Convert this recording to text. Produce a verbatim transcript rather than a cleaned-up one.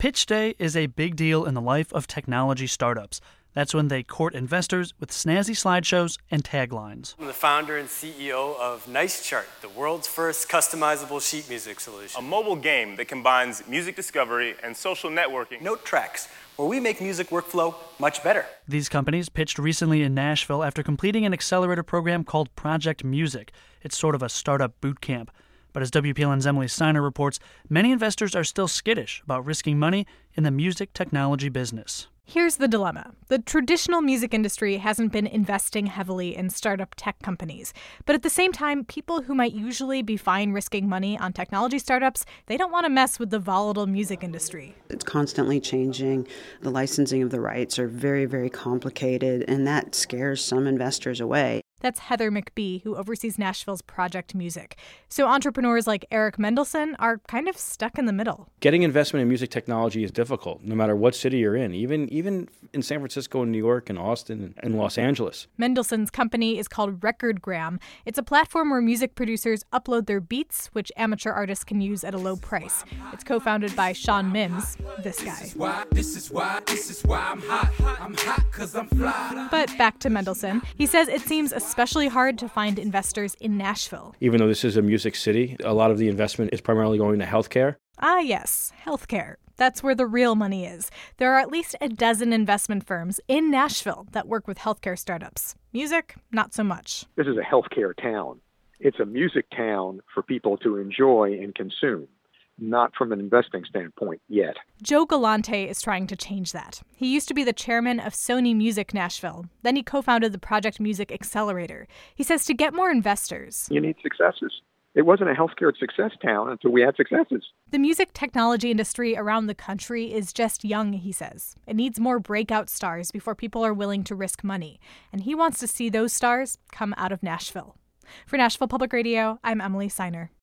Pitch Day is a big deal in the life of technology startups. That's when they court investors with snazzy slideshows and taglines. I'm the founder and C E O of NiceChart, the world's first customizable sheet music solution. A mobile game that combines music discovery and social networking. NoteTracks, where we make music workflow much better. These companies pitched recently in Nashville after completing an accelerator program called Project Music. It's sort of a startup boot camp. But as W P L N's Emily Steiner reports, many investors are still skittish about risking money in the music technology business. Here's the dilemma. The traditional music industry hasn't been investing heavily in startup tech companies. But at the same time, people who might usually be fine risking money on technology startups, they don't want to mess with the volatile music industry. It's constantly changing. The licensing of the rights are very, very complicated, and that scares some investors away. That's Heather McBee, who oversees Nashville's Project Music. So entrepreneurs like Eric Mendelsohn are kind of stuck in the middle. Getting investment in music technology is difficult, no matter what city you're in, even even in San Francisco and New York and Austin and Los Angeles. Mendelsohn's company is called Recordgram. It's a platform where music producers upload their beats, which amateur artists can use at a low price. It's co-founded by Sean Mims, this guy. This is why, this is why, this is why I'm hot. I'm hot because I'm fly. But back to Mendelsohn. He says it seems especially hard to find investors in Nashville. Even though this is a music city, a lot of the investment is primarily going to healthcare. Ah, yes, healthcare. That's where the real money is. There are at least a dozen investment firms in Nashville that work with healthcare startups. Music, not so much. This is a healthcare town. It's a music town for people to enjoy and consume, not from an investing standpoint yet. Joe Galante is trying to change that. He used to be the chairman of Sony Music Nashville. Then he co-founded the Project Music Accelerator. He says to get more investors, you need successes. It wasn't a healthcare success town until we had successes. The music technology industry around the country is just young, he says. It needs more breakout stars before people are willing to risk money. And he wants to see those stars come out of Nashville. For Nashville Public Radio, I'm Emily Steiner.